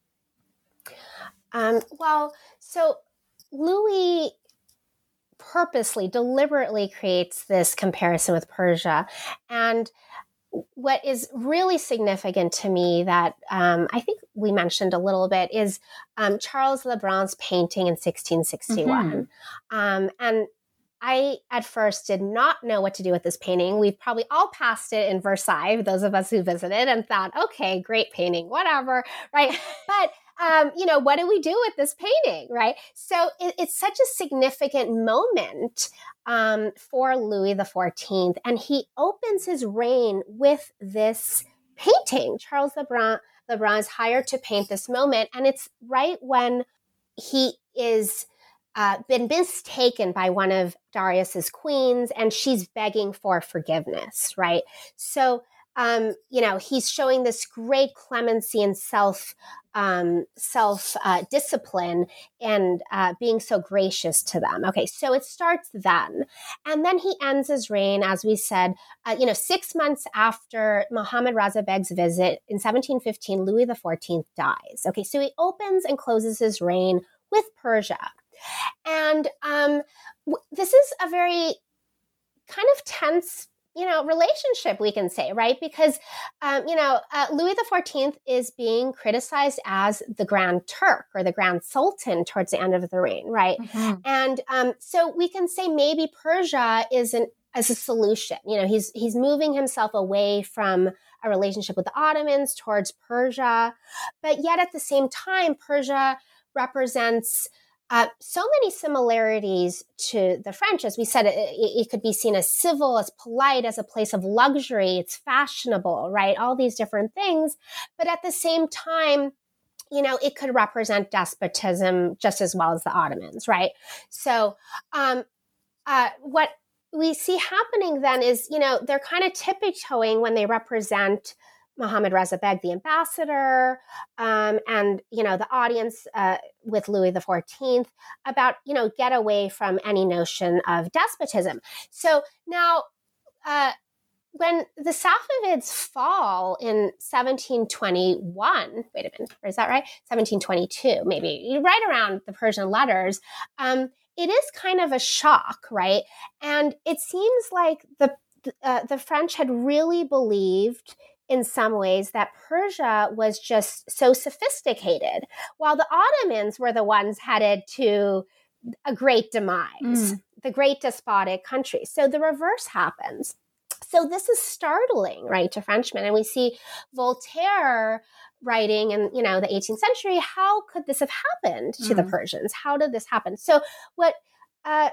Um, well, so Louis purposely, deliberately creates this comparison with Persia. And what is really significant to me that um, I think we mentioned a little bit is um, Charles Lebrun's painting in sixteen sixty-one. Mm-hmm. Um, and I, at first, did not know what to do with this painting. We've probably all passed it in Versailles, those of us who visited, and thought, okay, great painting, whatever, right? But Um, you know, what do we do with this painting, right? So it, it's such a significant moment um, for Louis the fourteenth, and he opens his reign with this painting. Charles Lebrun, Lebrun is hired to paint this moment, and it's right when he is uh, been mistaken by one of Darius's queens, and she's begging for forgiveness, right? So Um, you know, he's showing this great clemency and self, um, self uh, discipline, and uh, being so gracious to them. Okay, so it starts then, and then he ends his reign, as we said, uh, you know, six months after Mohammad Raza Beg's visit in seventeen fifteen. Louis the fourteenth dies. Okay, so he opens and closes his reign with Persia, and um, w- this is a very kind of tense, you know, relationship, we can say, right? Because, um, you know, uh, Louis the fourteenth is being criticized as the Grand Turk or the Grand Sultan towards the end of the reign, right? Mm-hmm. And um, so we can say maybe Persia is an as a solution. You know, he's he's moving himself away from a relationship with the Ottomans towards Persia, but yet at the same time, Persia represents Uh, so many similarities to the French. As we said, it, it could be seen as civil, as polite, as a place of luxury. It's fashionable, right? All these different things. But at the same time, you know, it could represent despotism just as well as the Ottomans, right? So um, uh, what we see happening then is, you know, they're kind of tippy-toeing when they represent Mohammad Raza Beg, the ambassador, um, and, you know, the audience uh, with Louis the fourteenth about, you know, get away from any notion of despotism. So now, uh, when the Safavids fall in seventeen twenty-one, wait a minute, is that right? seventeen twenty-two, maybe, right around the Persian letters, um, it is kind of a shock, right? And it seems like the, uh, the French had really believed in some ways that Persia was just so sophisticated, while the Ottomans were the ones headed to a great demise, mm. the great despotic country. So the reverse happens. So this is startling, right, to Frenchmen. And we see Voltaire writing in, you know, the eighteenth century, how could this have happened to mm. the Persians? How did this happen? So what uh,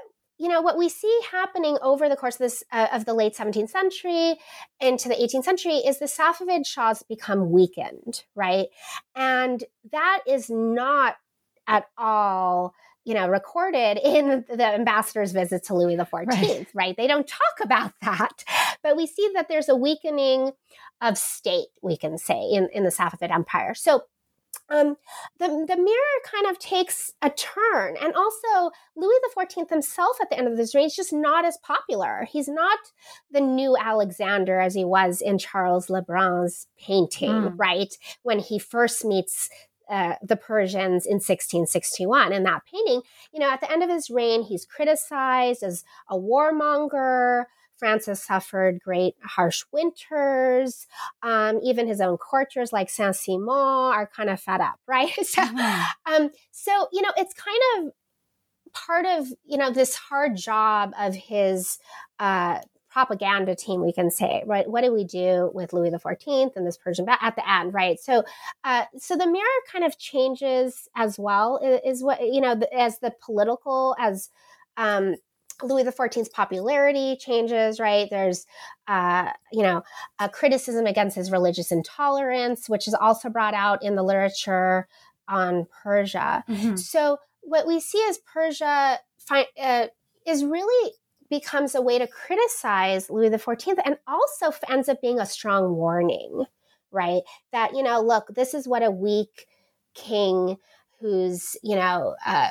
you know, what we see happening over the course of this uh, of the late seventeenth century into the eighteenth century is the Safavid Shahs become weakened, right? And that is not at all, you know, recorded in the ambassador's visit to Louis the fourteenth, right. right? They don't talk about that. But we see that there's a weakening of state, we can say, in, in the Safavid Empire. So um, the, the mirror kind of takes a turn. And also, Louis the fourteenth himself at the end of this reign is just not as popular. He's not the new Alexander as he was in Charles Le Brun's painting, mm. right? When he first meets Uh, the Persians in sixteen sixty-one. In that painting, you know, at the end of his reign, he's criticized as a warmonger. France has suffered great harsh winters. Um, even his own courtiers like Saint-Simon are kind of fed up, right? so, mm-hmm. um, so, you know, it's kind of part of, you know, this hard job of his uh, propaganda team, we can say, right? What do we do with Louis the fourteenth and this Persian ba- at the end, right? So, uh, so the mirror kind of changes as well. Is, is what you know, the, as the political, as um, Louis the fourteenth's popularity changes, right? There's, uh, you know, a criticism against his religious intolerance, which is also brought out in the literature on Persia. Mm-hmm. So, what we see as Persia fi- uh, is really becomes a way to criticize Louis the fourteenth and also ends up being a strong warning, right? That, you know, look, this is what a weak king who's, you know, uh,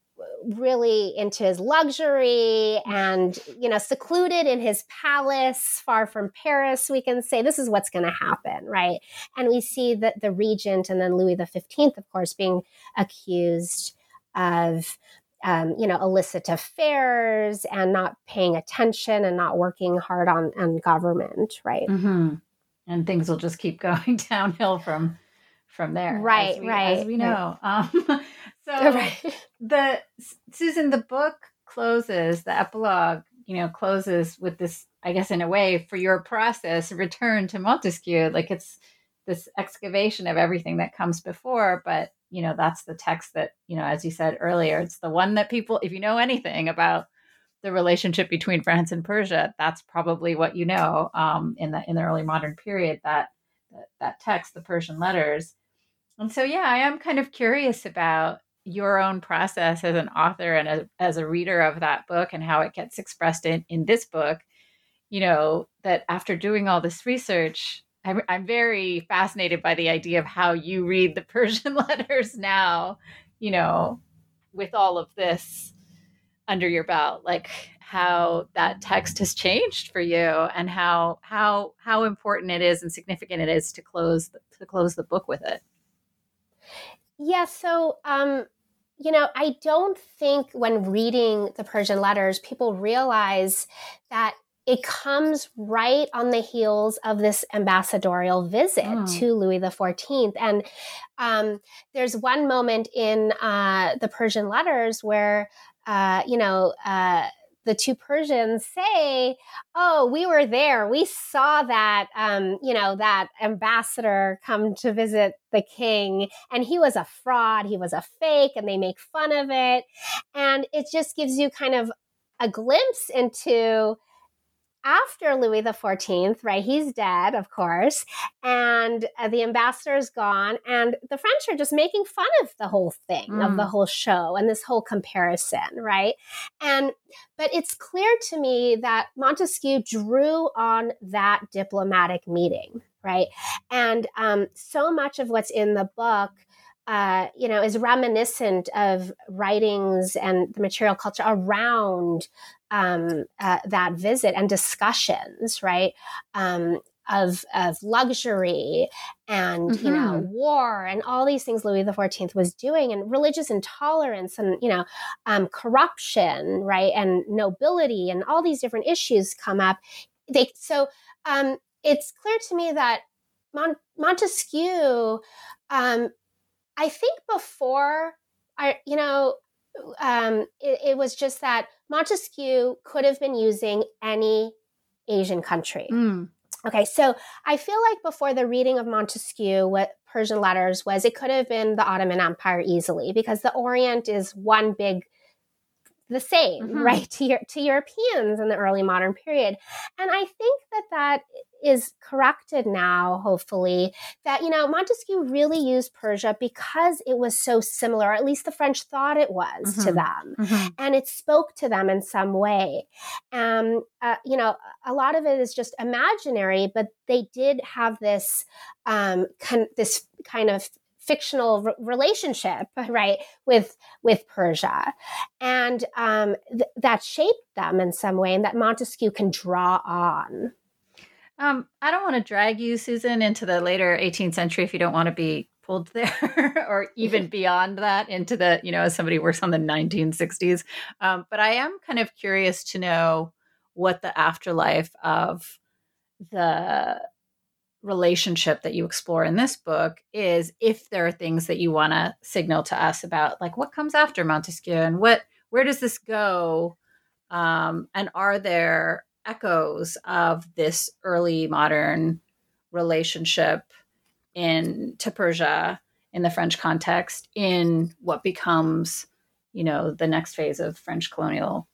really into his luxury and, you know, secluded in his palace far from Paris, we can say this is what's going to happen, right? And we see that the regent and then Louis the fifteenth, of course, being accused of Um, you know, illicit affairs and not paying attention and not working hard on, on government, right? Mm-hmm. And things will just keep going downhill from from there, right? As we, right, as we know. right. Um, so, right. the Susan, the book closes, the epilogue, you know, closes with this, I guess, in a way, for your process, return to Montesquieu. Like it's this excavation of everything that comes before, but you know, that's the text that, you know, as you said earlier, it's the one that people, if you know anything about the relationship between France and Persia, that's probably what you know um, in the in the early modern period, that, that that text, the Persian letters. And so, yeah, I am kind of curious about your own process as an author and as, as a reader of that book and how it gets expressed in, in this book, you know, that after doing all this research, I'm, I'm very fascinated by the idea of how you read the Persian letters now, you know, with all of this under your belt, like how that text has changed for you and how how how important it is and significant it is to close to close the book with it. Yeah, so um, you know, I don't think when reading the Persian letters, people realize that it comes right on the heels of this ambassadorial visit mm. to Louis the fourteenth. And um, there's one moment in uh, the Persian letters where, uh, you know, uh, the two Persians say, oh, we were there. We saw that, um, you know, that ambassador come to visit the king, and he was a fraud. He was a fake, and they make fun of it. And it just gives you kind of a glimpse into after Louis the fourteenth, right? He's dead, of course, and uh, the ambassador's gone, and the French are just making fun of the whole thing, mm. of the whole show and this whole comparison, right? And but it's clear to me that Montesquieu drew on that diplomatic meeting, right? And um, so much of what's in the book Uh, you know, is reminiscent of writings and the material culture around um, uh, that visit and discussions, right? Um, of of luxury and, mm-hmm. you know, war and all these things Louis the fourteenth was doing, and religious intolerance and, you know, um, corruption, right? And nobility and all these different issues come up. They so um, it's clear to me that Mon- Montesquieu. Um, I think before, I, you know, um, it, it was just that Montesquieu could have been using any Asian country. Mm. Okay, so I feel like before the reading of Montesquieu, what Persian letters was, it could have been the Ottoman Empire easily, because the Orient is one big the same, Mm-hmm. right, to, to Europeans in the early modern period. And I think that that is corrected now, hopefully, that, you know, Montesquieu really used Persia because it was so similar, or at least the French thought it was Mm-hmm. to them. Mm-hmm. And it spoke to them in some way. Um, uh, you know, a lot of it is just imaginary, but they did have this, um, con- this kind of fictional re- relationship, right, with with Persia, and um, th- that shaped them in some way, and that Montesquieu can draw on. Um, I don't want to drag you, Susan, into the later eighteenth century if you don't want to be pulled there, or even beyond that into the, you know, as somebody who works on the nineteen sixties. Um, but I am kind of curious to know what the afterlife of the relationship that you explore in this book is, if there are things that you want to signal to us about, like what comes after Montesquieu and what, where does this go? Um, and are there echoes of this early modern relationship in to Persia in the French context in what becomes, you know, the next phase of French colonial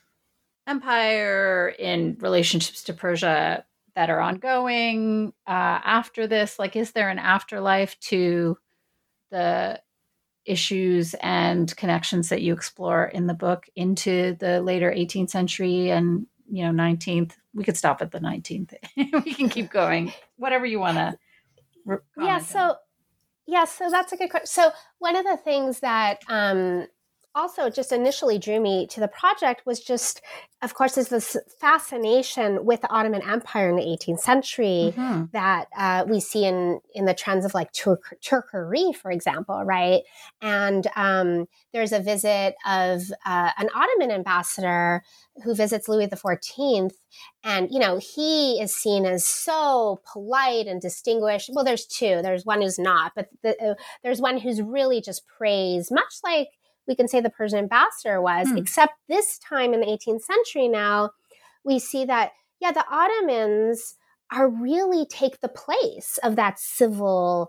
empire, in relationships to Persia that are ongoing uh, after this? Like, is there an afterlife to the issues and connections that you explore in the book into the later eighteenth century and, you know, nineteenth? We could stop at the nineteenth. We can keep going, whatever you want to re- Yeah, comment so on. yeah, so that's a good question. So one of the things that um, also just initially drew me to the project was just, of course, is this fascination with the Ottoman Empire in the eighteenth century Mhm. that uh, we see in in the trends of like Turk- Turkery, for example, right? And um, there's a visit of uh, an Ottoman ambassador who visits Louis the fourteenth. And, you know, he is seen as so polite and distinguished. Well, there's two. There's one who's not, but the, uh, there's one who's really just praised, much like we can say the Persian ambassador was, Hmm. except this time in the eighteenth century now, we see that, yeah, the Ottomans are really take the place of that civil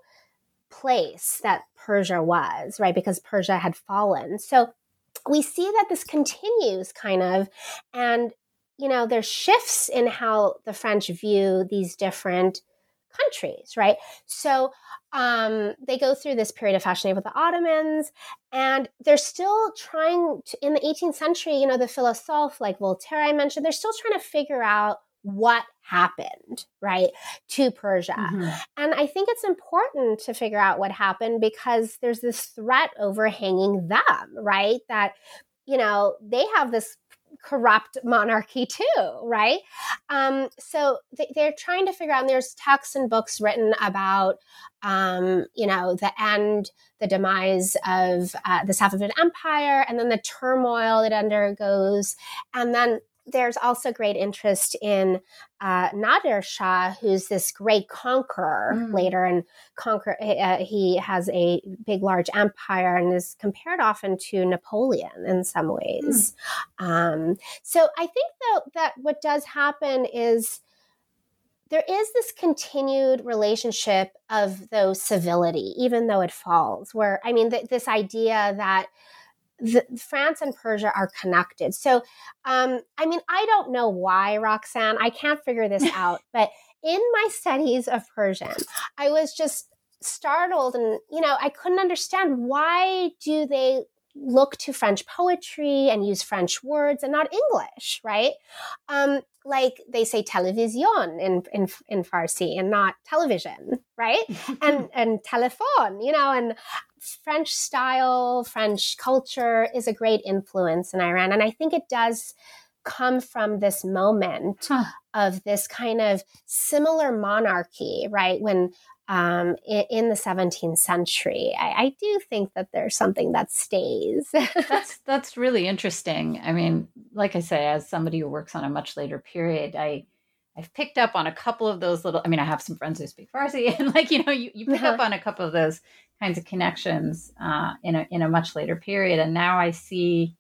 place that Persia was, right? Because Persia had fallen. So we see that this continues kind of, and, you know, there's shifts in how the French view these different countries, right? So um, they go through this period of fascination with the Ottomans, and they're still trying to, in the eighteenth century, you know, the philosophes like Voltaire I mentioned, they're still trying to figure out what happened, right, to Persia. Mhm. And I think it's important to figure out what happened because there's this threat overhanging them, right? That, you know, they have this corrupt monarchy too, right? Um, so they, they're trying to figure out, and there's texts and books written about, um, you know, the end, the demise of uh, the Safavid Empire, and then the turmoil it undergoes. And then there's also great interest in uh, Nadir Shah, who's this great conqueror Mm. later, and conquer. Uh, he has a big, large empire, and is compared often to Napoleon in some ways. Mm. Um, so I think that that what does happen is there is this continued relationship of though civility, even though it falls. Where I mean, th- this idea that The, France and Persia are connected. So, um, I mean, I don't know why, Roxanne. I can't figure this out. But in my studies of Persian, I was just startled, and you know, I couldn't understand why do they look to French poetry and use French words and not English, right? Um, like they say television in, in in Farsi and not television, right? and and telephone, you know, and French style, French culture is a great influence in Iran. And I think it does come from this moment Huh. of this kind of similar monarchy, right? When um, in, in the seventeenth century, I, I do think that there's something that stays. That's that's really interesting. I mean, like I say, as somebody who works on a much later period, I I've picked up on a couple of those little. I mean, I have some friends who speak Farsi, and like you know, you, you pick Uh-huh. up on a couple of those kinds of connections uh, in a in a much later period. And now I see.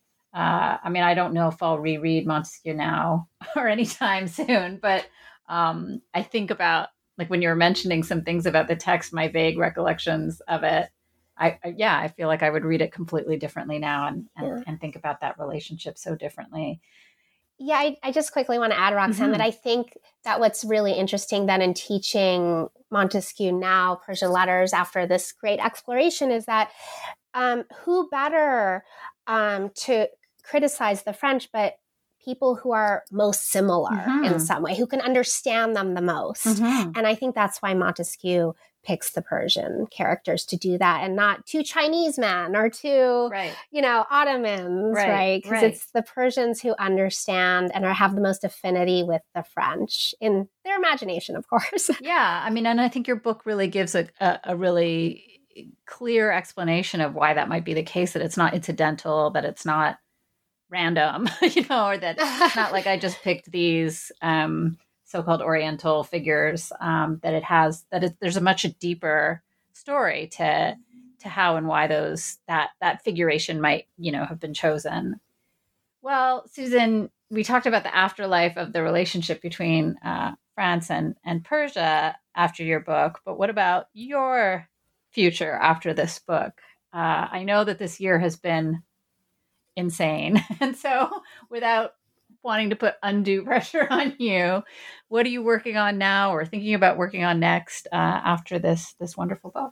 Uh, I mean, I don't know if I'll reread Montesquieu now or anytime soon, but um, I think about like when you were mentioning some things about the text, my vague recollections of it I, I yeah, I feel like I would read it completely differently now and and, Yeah. and think about that relationship so differently. Yeah, I, I just quickly want to add, Roxanne, Mm-hmm. that I think that what's really interesting then in teaching Montesquieu now, Persian letters, after this great exploration, is that um, who better um, to criticize the French, but people who are most similar Mm-hmm. in some way, who can understand them the most. Mm-hmm. And I think that's why Montesquieu picks the Persian characters to do that, and not two Chinese men or two, Right. you know, Ottomans, right? Because Right, right. it's the Persians who understand and are, have the most affinity with the French in their imagination, of course. Yeah, I mean, and I think your book really gives a, a, a really clear explanation of why that might be the case, that it's not incidental, that it's not random, you know, or that it's not like I just picked these um, so-called Oriental figures, um, that it has, that it, there's a much deeper story to to how and why those, that that figuration might, you know, have been chosen. Well, Susan, we talked about the afterlife of the relationship between uh, France and, and Persia after your book, but what about your future after this book? Uh, I know that this year has been insane. And so without wanting to put undue pressure on you, what are you working on now or thinking about working on next uh, after this, this wonderful book?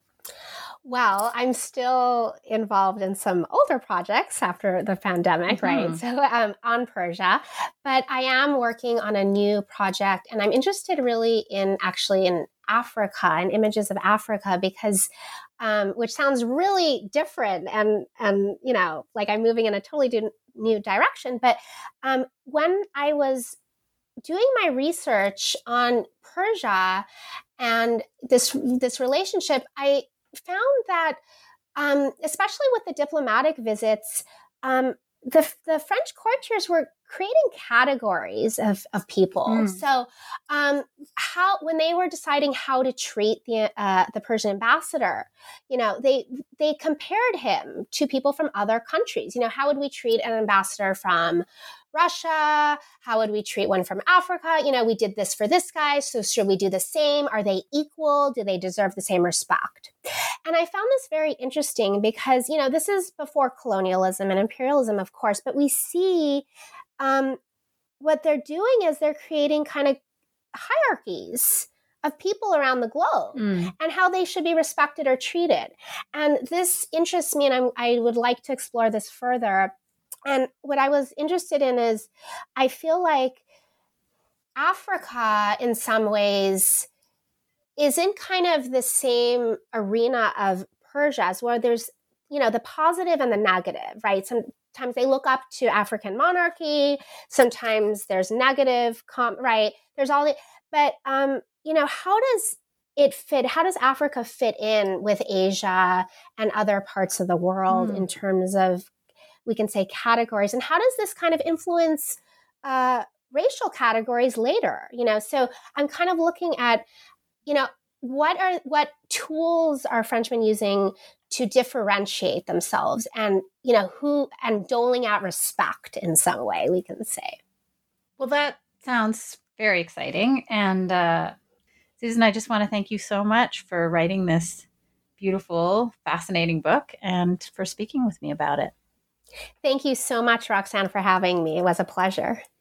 Well, I'm still involved in some older projects after the pandemic, Mm-hmm. right? So um, on Persia, but I am working on a new project, and I'm interested really in actually in Africa and images of Africa, because um, which sounds really different, and and you know, like I'm moving in a totally do- new direction. But um, when I was doing my research on Persia and this this relationship, I found that, um, especially with the diplomatic visits, um, the the French courtiers were creating categories of, of people. Mm. So, um, how when they were deciding how to treat the uh, the Persian ambassador, you know, they they compared him to people from other countries. You know, how would we treat an ambassador from Russia? How would we treat one from Africa? You know, we did this for this guy, so should we do the same? Are they equal? Do they deserve the same respect? And I found this very interesting because, you know, this is before colonialism and imperialism, of course, but we see um, what they're doing is they're creating kind of hierarchies of people around the globe Mm. and how they should be respected or treated. And this interests me, and I'm, I would like to explore this further. And what I was interested in is I feel like Africa, in some ways, is in kind of the same arena of Persia's, where there's, you know, the positive and the negative, right? Sometimes they look up to African monarchy. Sometimes there's negative, com- right? There's all the, but, um, you know, how does it fit? How does Africa fit in with Asia and other parts of the world Mm. in terms of, we can say, categories? And how does this kind of influence uh, racial categories later? You know, so I'm kind of looking at, you know, what are what tools are Frenchmen using to differentiate themselves, and, you know, who, and doling out respect in some way, we can say. Well, that sounds very exciting. And uh, Susan, I just want to thank you so much for writing this beautiful, fascinating book and for speaking with me about it. Thank you so much, Roxanne, for having me. It was a pleasure.